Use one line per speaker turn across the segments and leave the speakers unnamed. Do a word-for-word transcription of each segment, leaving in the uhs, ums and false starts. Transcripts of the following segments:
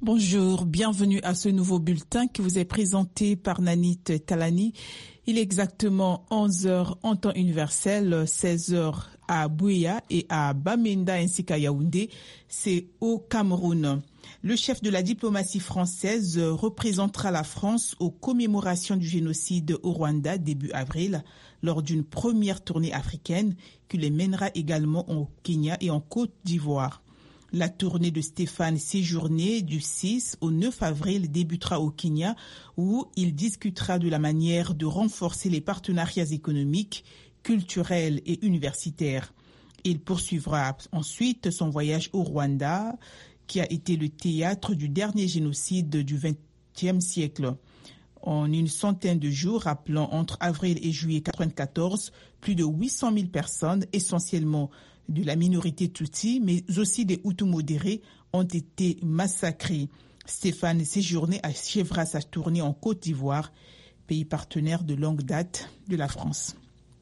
Bonjour, bienvenue à ce nouveau bulletin qui vous est présenté par Nanit Talani. Il est exactement onze heures en temps universel, seize heures à Buea et à Bamenda ainsi qu'à Yaoundé. C'est au Cameroun. Le chef de la diplomatie française représentera la France aux commémorations du génocide au Rwanda début avril lors d'une première tournée africaine qui les mènera également au Kenya et en Côte d'Ivoire. La tournée de Stéphane Séjourné du six au neuf avril débutera au Kenya où il discutera de la manière de renforcer les partenariats économiques, culturels et universitaires. Il poursuivra ensuite son voyage au Rwanda qui a été le théâtre du dernier génocide du vingtième siècle. En une centaine de jours, rappelant entre avril et juillet quatre-vingt-quatorze, plus de huit cent mille personnes, essentiellement de la minorité Tutsi, mais aussi des Hutus modérés, ont été massacrés. Stéphane Séjourné achèvera sa tournée en Côte d'Ivoire, pays partenaire de longue date de la France.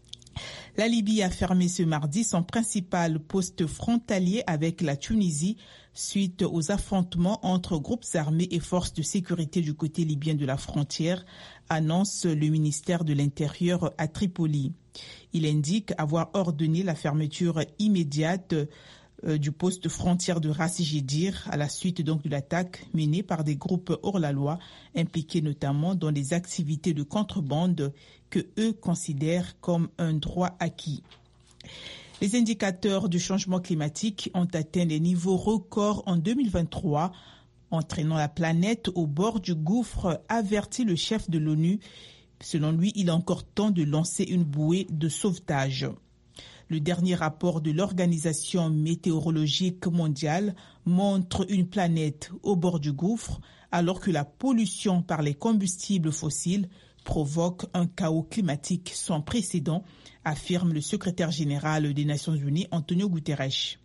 La Libye a fermé ce mardi son principal poste frontalier avec la Tunisie suite aux affrontements entre groupes armés et forces de sécurité du côté libyen de la frontière, annonce le ministère de l'Intérieur à Tripoli. Il indique avoir ordonné la fermeture immédiate euh, du poste frontière de Ras Jedir à la suite donc de l'attaque menée par des groupes hors-la-loi impliqués notamment dans des activités de contrebande que eux considèrent comme un droit acquis. Les indicateurs du changement climatique ont atteint des niveaux records en deux mille vingt-trois, entraînant la planète au bord du gouffre, avertit le chef de l'ONU. Selon lui, il est encore temps de lancer une bouée de sauvetage. Le dernier rapport de l'Organisation météorologique mondiale montre une planète au bord du gouffre, alors que la pollution par les combustibles fossiles provoque un chaos climatique sans précédent, affirme le secrétaire général des Nations Unies, Antonio Guterres.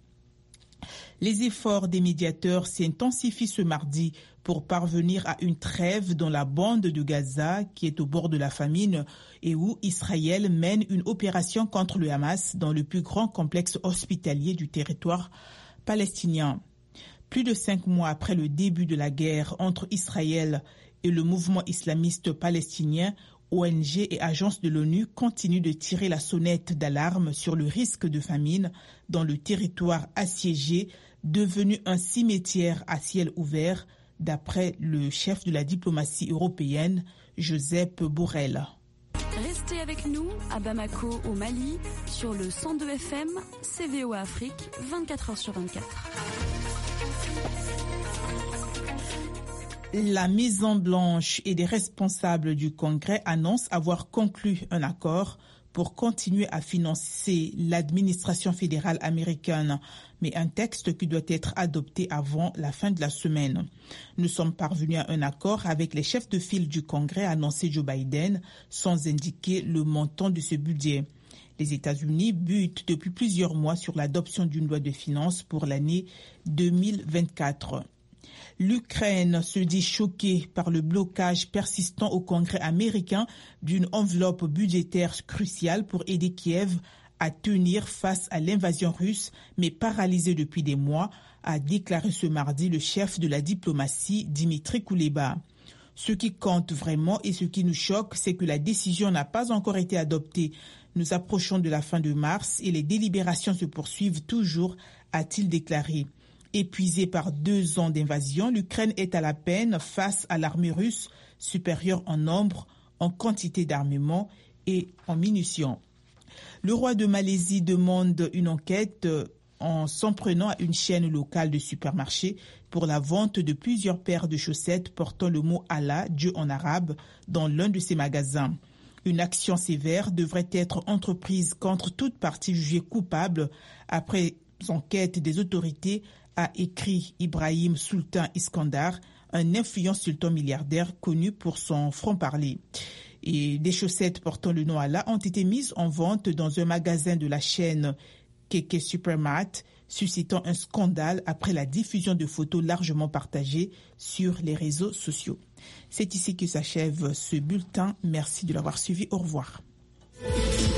Les efforts des médiateurs s'intensifient ce mardi pour parvenir à une trêve dans la bande de Gaza qui est au bord de la famine et où Israël mène une opération contre le Hamas dans le plus grand complexe hospitalier du territoire palestinien. Plus de cinq mois après le début de la guerre entre Israël et le mouvement islamiste palestinien, O N G et agences de l'ONU continuent de tirer la sonnette d'alarme sur le risque de famine dans le territoire assiégé, devenu un cimetière à ciel ouvert, d'après le chef de la diplomatie européenne, Josep Borrell.
Restez avec nous à Bamako, au Mali, sur le cent deux F M, C V O Afrique, vingt-quatre heures sur vingt-quatre.
La Maison-Blanche et des responsables du Congrès annoncent avoir conclu un accord pour continuer à financer l'administration fédérale américaine, mais un texte qui doit être adopté avant la fin de la semaine. Nous sommes parvenus à un accord avec les chefs de file du Congrès, a annoncé Joe Biden, sans indiquer le montant de ce budget. Les États-Unis butent depuis plusieurs mois sur l'adoption d'une loi de finances pour l'année deux mille vingt-quatre. L'Ukraine se dit choquée par le blocage persistant au Congrès américain d'une enveloppe budgétaire cruciale pour aider Kiev à tenir face à l'invasion russe, mais paralysée depuis des mois, a déclaré ce mardi le chef de la diplomatie, Dimitri Kuleba. Ce qui compte vraiment et ce qui nous choque, c'est que la décision n'a pas encore été adoptée. Nous approchons de la fin de mars et les délibérations se poursuivent toujours, a-t-il déclaré. Épuisée par deux ans d'invasion, l'Ukraine est à la peine face à l'armée russe, supérieure en nombre, en quantité d'armement et en munitions. Le roi de Malaisie demande une enquête en s'en prenant à une chaîne locale de supermarchés pour la vente de plusieurs paires de chaussettes portant le mot Allah, Dieu en arabe, dans l'un de ses magasins. Une action sévère devrait être entreprise contre toute partie jugée coupable après enquête des autorités, a écrit Ibrahim Sultan Iskandar, un influent sultan milliardaire connu pour son franc-parler. Et des chaussettes portant le nom Allah ont été mises en vente dans un magasin de la chaîne K K Supermart, suscitant un scandale après la diffusion de photos largement partagées sur les réseaux sociaux. C'est ici que s'achève ce bulletin. Merci de l'avoir suivi. Au revoir.